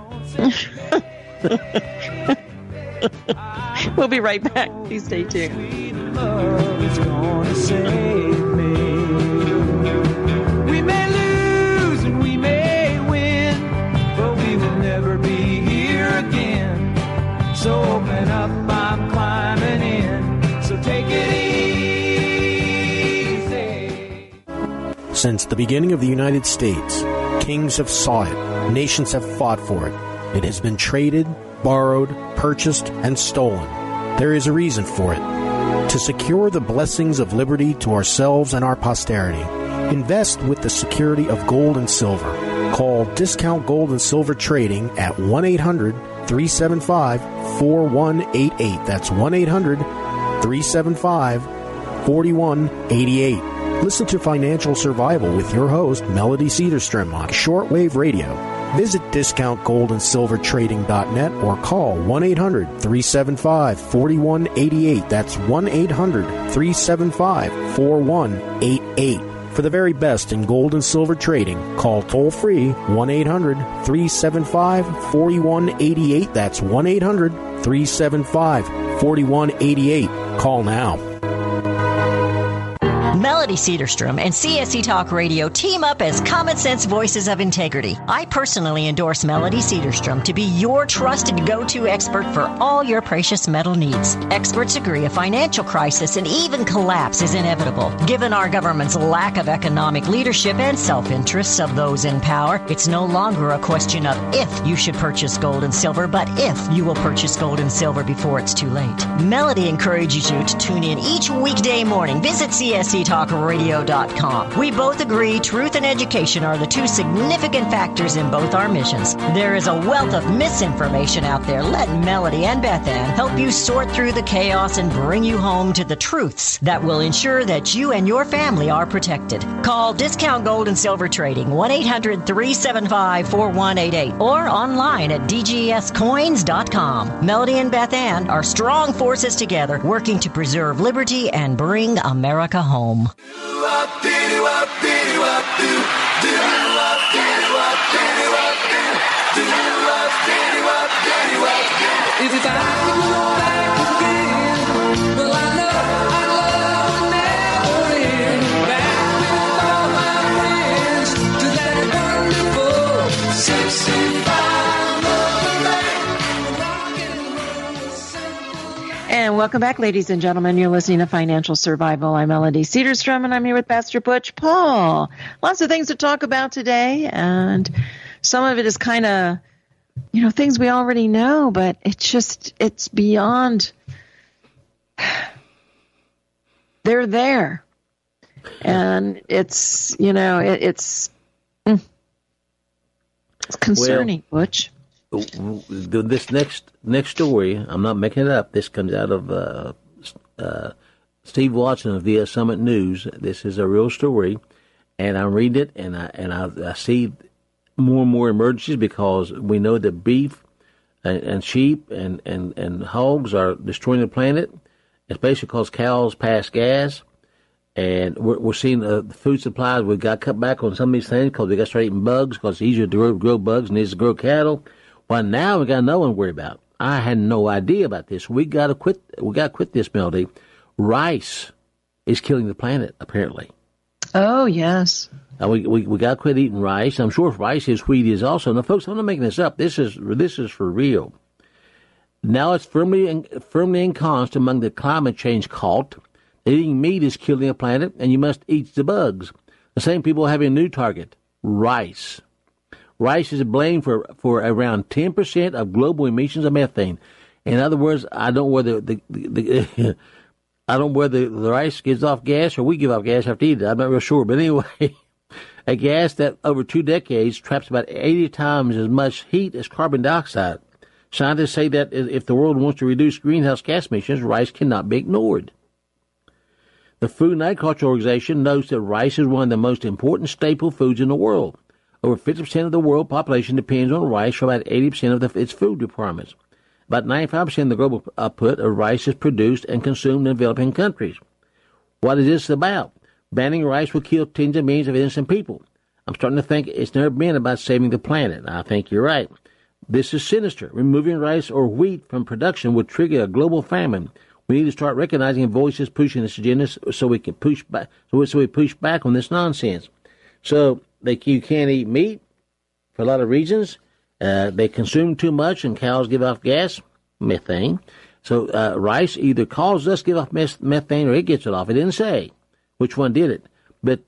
We'll be right back. Please stay tuned. We may lose and we may win, but we will never be here again. So open up, I'm climbing in. So take it easy. Since the beginning of the United States, kings have sought it, nations have fought for it. It has been traded, borrowed, purchased, and stolen. There is a reason for it. To secure the blessings of liberty to ourselves and our posterity, invest with the security of gold and silver. Call Discount Gold and Silver Trading at 1-800-375-4188. That's 1-800-375-4188. Listen to Financial Survival with your host, Melody Cedarstrom, on Shortwave Radio. Visit discountgoldandsilvertrading.net or call 1-800-375-4188. That's 1-800-375-4188. For the very best in gold and silver trading, call toll-free 1-800-375-4188. That's 1-800-375-4188. Call now. Melody Cedarstrom and CSE Talk Radio team up as common sense voices of integrity. I personally endorse Melody Cedarstrom to be your trusted go-to expert for all your precious metal needs. Experts agree a financial crisis and even collapse is inevitable. Given our government's lack of economic leadership and self-interests of those in power, it's no longer a question of if you should purchase gold and silver, but if you will purchase gold and silver before it's too late. Melody encourages you to tune in each weekday morning. Visit CSETalkRadio.com. We both agree truth and education are the two significant factors in both our missions. There is a wealth of misinformation out there. Let Melody and Beth Ann help you sort through the chaos and bring you home to the truths that will ensure that you and your family are protected. Call Discount Gold and Silver Trading 1-800-375-4188 or online at dgscoins.com. Melody and Beth Ann are strong forces together working to preserve liberty and bring America home. If I could go back again, well, I know our love would never end. Back with all my friends to that wonderful 65 And welcome back, ladies and gentlemen. You're listening to Financial Survival. I'm Melody Cedarstrom, and I'm here with Pastor Butch Paul. Lots of things to talk about today, and some of it is kind of, things we already know, but it's beyond. They're there. And it's concerning, Butch. This next story, I'm not making it up. This comes out of Steve Watson of Via Summit News. This is a real story, and I'm reading it, and I see more and more emergencies because we know that beef and sheep and hogs are destroying the planet, especially because cows pass gas. And we're seeing the food supplies. We've got to cut back on some of these things because we got to start eating bugs because it's easier to grow bugs than it is to grow cattle. Well, now we got another one to worry about. I had no idea about this. We got to quit. We got to quit this, Melody. Rice is killing the planet, apparently. Oh, yes. We got to quit eating rice. I'm sure rice is, wheat is also. Now, folks, I'm not making this up. This is for real. Now it's firmly ensconced among the climate change cult. Eating meat is killing the planet, and you must eat the bugs. The same people have a new target, rice. Rice is blamed for around 10% of global emissions of methane. In other words, I don't know whether I don't know whether the rice gives off gas or we give off gas after eating it. I'm not real sure. But anyway, a gas that over 2 decades traps about 80 times as much heat as carbon dioxide. Scientists say that if the world wants to reduce greenhouse gas emissions, rice cannot be ignored. The Food and Agriculture Organization notes that rice is one of the most important staple foods in the world. Over 50% of the world population depends on rice for about 80% of its food requirements. About 95% of the global output of rice is produced and consumed in developing countries. What is this about? Banning rice will kill tens of millions of innocent people. I'm starting to think it's never been about saving the planet. I think you're right. This is sinister. Removing rice or wheat from production would trigger a global famine. We need to start recognizing voices pushing this agenda so we can push back. So we push back on this nonsense. So you can't eat meat for a lot of reasons. They consume too much, and cows give off gas, methane. So rice either causes us to give off methane or it gets it off. It didn't say which one did it. But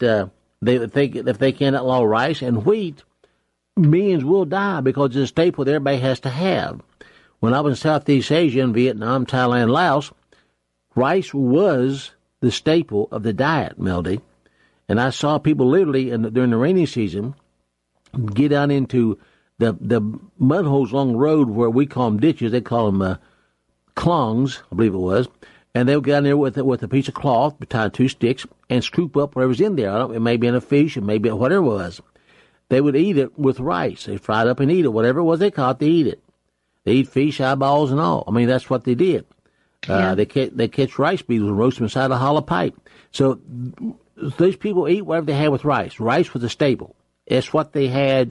if they can't outlaw rice and wheat, millions will die because it's a staple that everybody has to have. When I was in Southeast Asia, in Vietnam, Thailand, Laos, rice was the staple of the diet, Melody. And I saw people literally during the rainy season get out into the mud holes along the road where we call them ditches. They call them clongs, I believe it was. And they would get in there with a piece of cloth, tied 2 sticks, and scoop up whatever's in there. It may be in a fish, it may be whatever it was. They would eat it with rice. They fried up and eat it. Whatever it was they caught, they eat it. They eat fish, eyeballs, and all. I mean, that's what they did. Yeah. They catch rice beetles and roast them inside a hollow pipe. So those people eat whatever they had with rice. Rice was a staple. It's what they had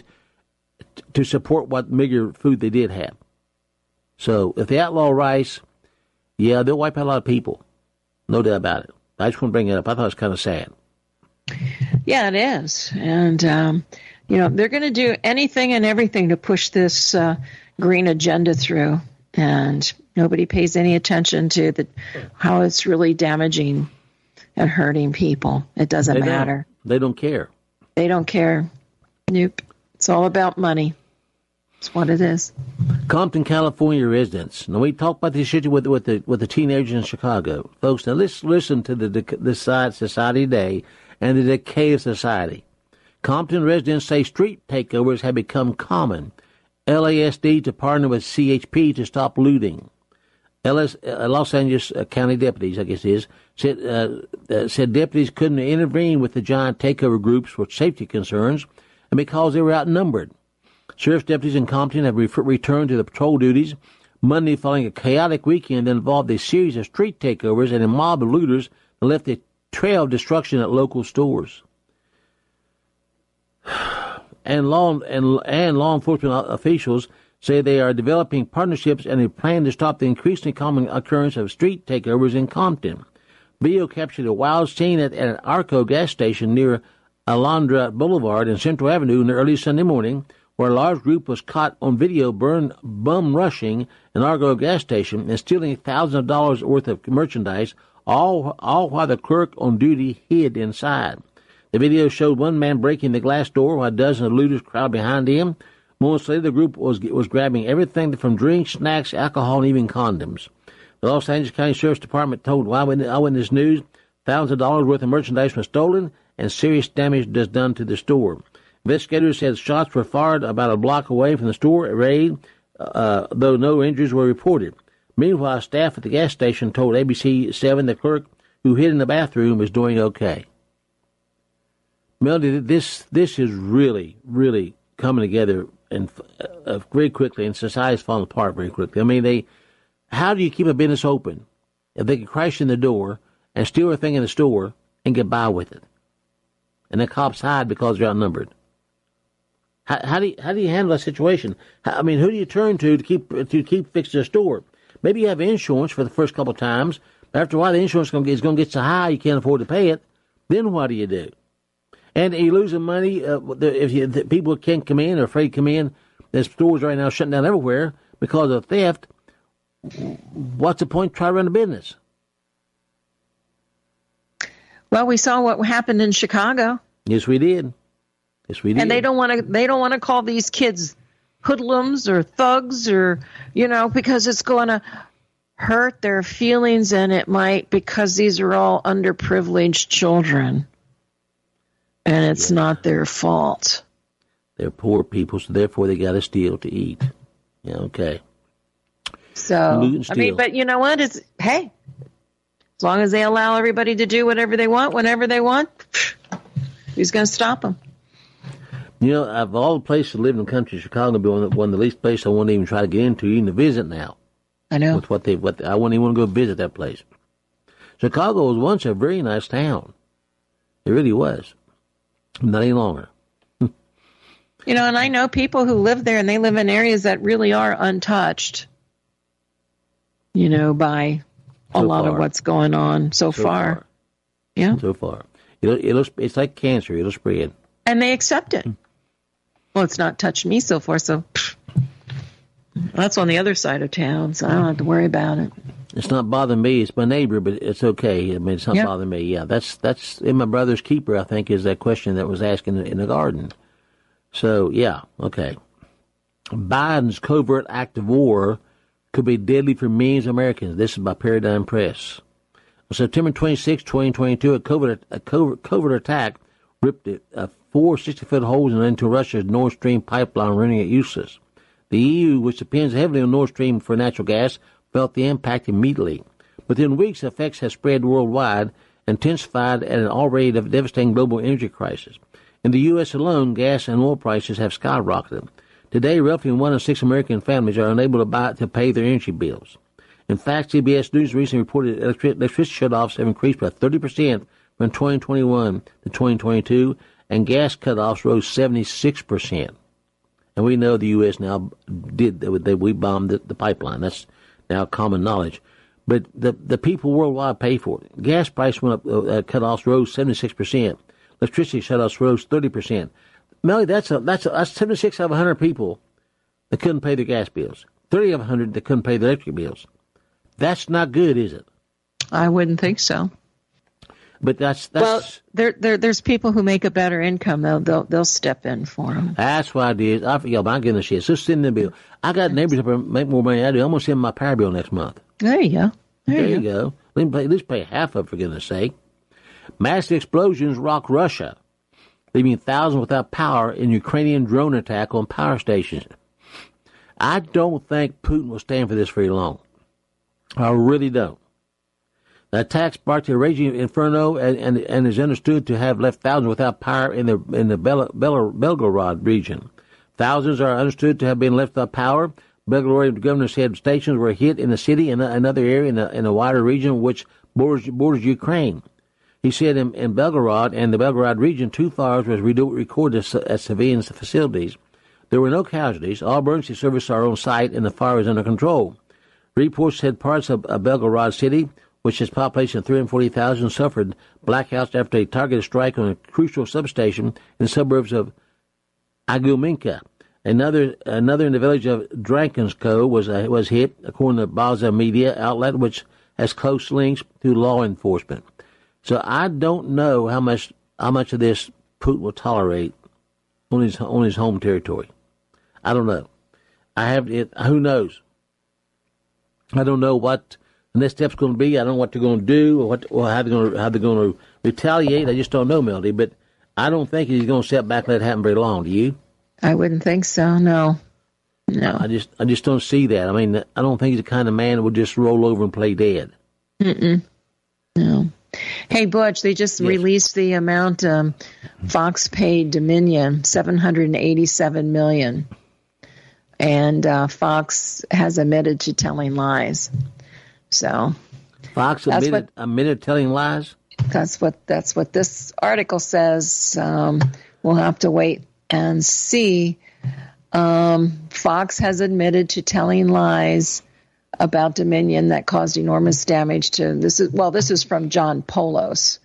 to support what meager food they did have. So if they outlaw rice, yeah, they'll wipe out a lot of people. No doubt about it. I just want to bring it up. I thought it was kind of sad. Yeah, it is. And, they're going to do anything and everything to push this green agenda through. And nobody pays any attention to how it's really damaging and hurting people. It doesn't matter. They don't care. They don't care. Nope. It's all about money. It's what it is. Compton, California residents. Now, we talked about this issue with the teenagers in Chicago. Folks, now let's listen to the society today and the decay of society. Compton residents say street takeovers have become common. LASD to partner with CHP to stop looting. Los Angeles County deputies, I guess it is, said deputies couldn't intervene with the giant takeover groups for safety concerns and because they were outnumbered. Sheriff's deputies in Compton have returned to the patrol duties Monday following a chaotic weekend that involved a series of street takeovers and a mob of looters that left a trail of destruction at local stores. And law enforcement officials say they are developing partnerships and a plan to stop the increasingly common occurrence of street takeovers in Compton. Video captured a wild scene at an Arco gas station near Alondra Boulevard and Central Avenue in the early Sunday morning, where a large group was caught on video bum rushing an Argo gas station and stealing thousands of dollars worth of merchandise, all while the clerk on duty hid inside. The video showed one man breaking the glass door while dozens of looters crowded behind him. Moments later, the group was grabbing everything from drinks, snacks, alcohol, and even condoms. The Los Angeles County Sheriff's Department told Eyewitness News thousands of dollars worth of merchandise was stolen and serious damage was done to the store. Investigators said shots were fired about a block away from the store raid, though no injuries were reported. Meanwhile, staff at the gas station told ABC7 the clerk who hid in the bathroom was doing okay. Melody, this is really, really coming together and very quickly, and society's falling apart very quickly. I mean, how do you keep a business open if they can crash in the door and steal everything in the store and get by with it? And the cops hide because they're outnumbered. How do you handle that situation? I mean, who do you turn to keep fixing the store? Maybe you have insurance for the first couple of times, but after a while the insurance is going to get so high you can't afford to pay it. Then what do you do? And you're losing money if people can't come in or afraid to come in. There's stores right now shutting down everywhere because of theft. What's the point? Try to run a business. Well, we saw what happened in Chicago. Yes, we did. Yes, we did. And they don't want to call these kids hoodlums or thugs or, because it's going to hurt their feelings, and it might, because these are all underprivileged children. And it's not their fault. They're poor people, so therefore they got to steal to eat. Yeah, okay. So, but you know what? Hey, as long as they allow everybody to do whatever they want, whenever they want, who's going to stop them? Of all the places to live in the country, Chicago would be one of the least places I wouldn't even try to get into, even to visit now. I know. With I wouldn't even want to go visit that place. Chicago was once a very nice town. It really was. Not any longer. And I know people who live there, and they live in areas that really are untouched, by a lot of what's going on so far. Yeah. So far. It's like cancer. It'll spread. And they accept it. Well, it's not touched me so far, so that's on the other side of town, so I don't have to worry about it. It's not bothering me. It's my neighbor, but it's okay. I mean, it's not bothering me. Yeah, that's in my brother's keeper, I think, is that question that was asked in the garden. So, yeah, okay. Biden's covert act of war could be deadly for millions of Americans. This is by Paradigm Press. On September 26, 2022, a covert attack ripped 4 60-foot holes into Russia's Nord Stream pipeline, rendering it useless. The EU, which depends heavily on Nord Stream for natural gas, felt the impact immediately. Within weeks, effects have spread worldwide, intensified at an already devastating global energy crisis. In the U.S. alone, gas and oil prices have skyrocketed. Today, roughly 1 in 6 American families are unable to pay their energy bills. In fact, CBS News recently reported electricity shutoffs have increased by 30% from 2021 to 2022, and gas cutoffs rose 76%. And we know the U.S. now we bombed the pipeline. That's now common knowledge. But the people worldwide pay for it. Gas price went up, cutoffs rose 76%. Electricity shutoffs rose 30%. Melly, that's 76 out of 100 people that couldn't pay their gas bills. 30 of 100 that couldn't pay their electric bills. That's not good, is it? I wouldn't think so. But that's well, there's people who make a better income. They'll step in for them. That's why it is. I forget. My goodness, shit. Just send the bill. I got neighbors up there make more money than I do. I'm gonna send my power bill next month. There you go. There you go. At least pay half of it, for goodness sake. Massive explosions rock Russia, leaving thousands without power in Ukrainian drone attack on power stations. I don't think Putin will stand for this very long. I really don't. The attack sparked a raging inferno and is understood to have left thousands without power in the Belgorod region. Thousands are understood to have been left without power. Belgorod governor said stations were hit in the city and another area in a wider region which borders Ukraine. He said in Belgorod and the Belgorod region, 2 fires were recorded at civilian facilities. There were no casualties. All emergency services are on site and the fire is under control. Reports said parts of Belgorod city, which has a population of 340,000, suffered blackouts after a targeted strike on a crucial substation in the suburbs of Aguminka. Another in the village of Drankensko was hit, according to Baza media outlet, which has close links to law enforcement. So I don't know how much of this Putin will tolerate on his home territory. I don't know. Who knows? I don't know what the next step's going to be. I don't know what they're going to do or how they're going to retaliate. I just don't know, Melody. But I don't think he's going to sit back and let it happen very long. Do you? I wouldn't think so. No. I just don't see that. I mean, I don't think he's the kind of man that would just roll over and play dead. No. Hey, Butch, they just released the amount Fox paid Dominion, $787 million. And Fox has admitted to telling lies. So Fox admitted telling lies? That's what this article says. We'll have to wait and see. Fox has admitted to telling lies about Dominion that caused enormous damage to this is from John Polos.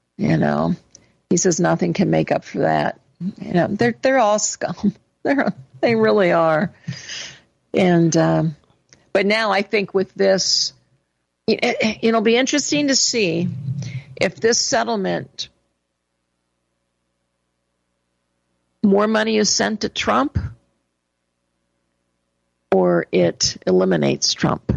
He says nothing can make up for that. They're all scum. They really are. And but now I think with this, it'll be interesting to see if this settlement, more money is sent to Trump, or it eliminates Trump.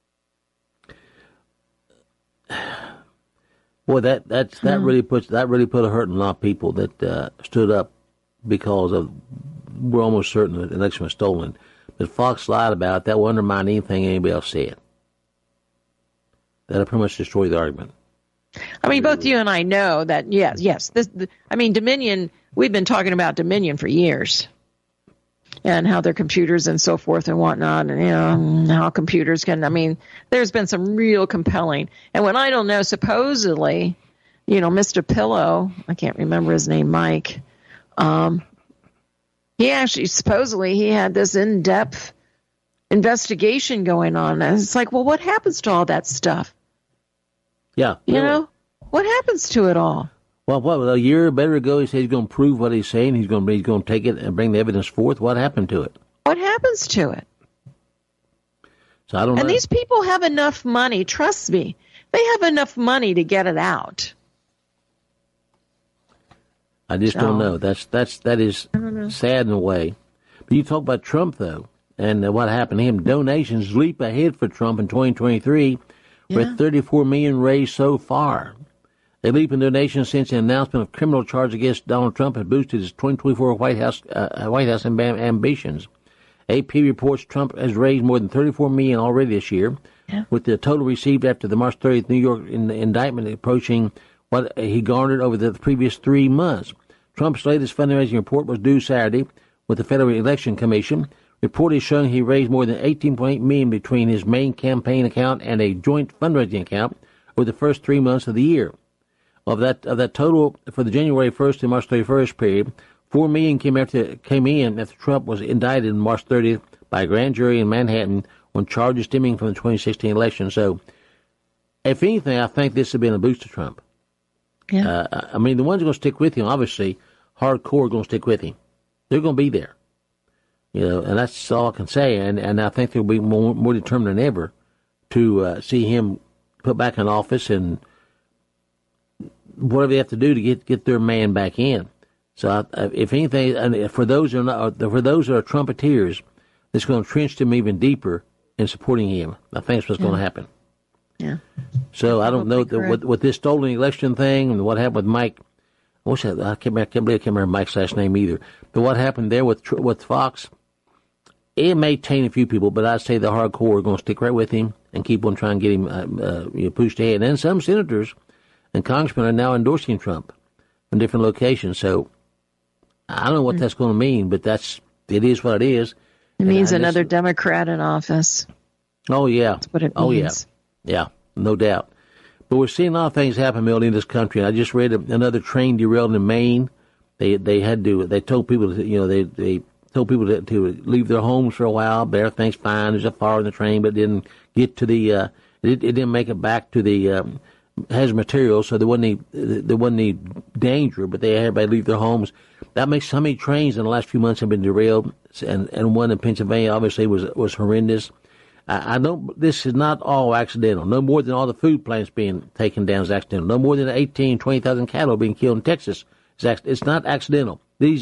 Boy, that really put a hurt in a lot of people that stood up because of we're almost certain that the election was stolen. But Fox lied about it. That will undermine anything anybody else said. That'll pretty much destroy the argument. I mean, both you and I know that, yes. Dominion, we've been talking about Dominion for years and how their computers and so forth and whatnot, and how computers can, there's been some real compelling. And when I don't know, supposedly, Mr. Pillow, I can't remember his name, Mike, he actually, supposedly, he had this in-depth investigation going on. And it's like, well, what happens to all that stuff? Yeah. What happens to it all? Well, a year better ago, he said he's going to prove what he's saying. He's going to take it and bring the evidence forth. What happened to it? What happens to it? So I don't know. And these people have enough money. Trust me, they have enough money to get it out. I just don't know. That is sad in a way. But you talk about Trump though, and what happened to him. Donations leap ahead for Trump in 2023, with $34 million raised so far. A leap in donations since the announcement of criminal charge against Donald Trump has boosted his 2024 White House ambitions. AP reports Trump has raised more than $34 million already this year, with the total received after the March 30th New York indictment approaching what he garnered over the previous 3 months. Trump's latest fundraising report was due Saturday with the Federal Election Commission. Report is showing he raised more than $18.8 million between his main campaign account and a joint fundraising account over the first 3 months of the year. Of that total for the January 1st to March 31st period, $4 million came in after Trump was indicted on March 30th by a grand jury in Manhattan on charges stemming from the 2016 election. So, if anything, I think this has been a boost to Trump. Yeah. The ones going to stick with him, obviously, hardcore are going to stick with him. They're going to be there. And that's all I can say. And I think they'll be more determined than ever to see him put back in office and whatever they have to do to get their man back in. So, if anything, and for those who are Trumpeteers, it's going to trench them even deeper in supporting him. I think that's what's going to happen. Yeah. So I don't know with this stolen election thing and what happened with Mike. I can't believe I can't remember Mike's last name either. But what happened there with Fox? It may taint a few people, but I'd say the hardcore are going to stick right with him and keep on trying to get him pushed ahead. And some senators and congressmen are now endorsing Trump from different locations. So I don't know what that's going to mean, but it is what it is. It means another Democrat in office. Oh, yeah. That's what it means. Oh, yeah. Yeah, no doubt. But we're seeing a lot of things happen, Melody, in this country. I just read another train derailed in Maine. They told people they told people to leave their homes for a while, but everything's fine. There's a fire in the train, but it didn't get to it didn't make it back to the hazardous materials, so there wasn't any danger, but they had everybody leave their homes. That makes how many trains in the last few months have been derailed, and one in Pennsylvania obviously was horrendous. I don't. This is not all accidental. No more than all the food plants being taken down is accidental. No more than 20,000 cattle being killed in Texas. It's not accidental.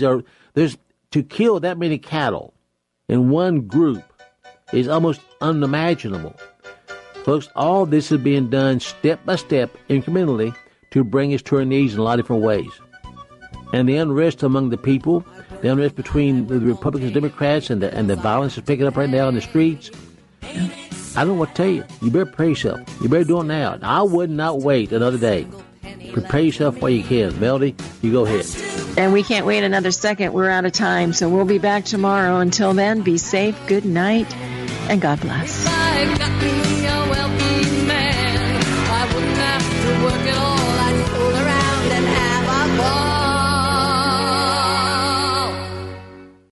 To kill that many cattle in one group is almost unimaginable. Folks, all this is being done step by step, incrementally, to bring us to our knees in a lot of different ways. And the unrest among the people, the unrest between the Republicans and Democrats, and the violence is picking up right now in the streets. I don't know what to tell you. You better prepare yourself. You better do it now. I would not wait another day. Prepare yourself while you can. Melody, you go ahead. And we can't wait another second. We're out of time, so we'll be back tomorrow. Until then, be safe, good night, and God bless.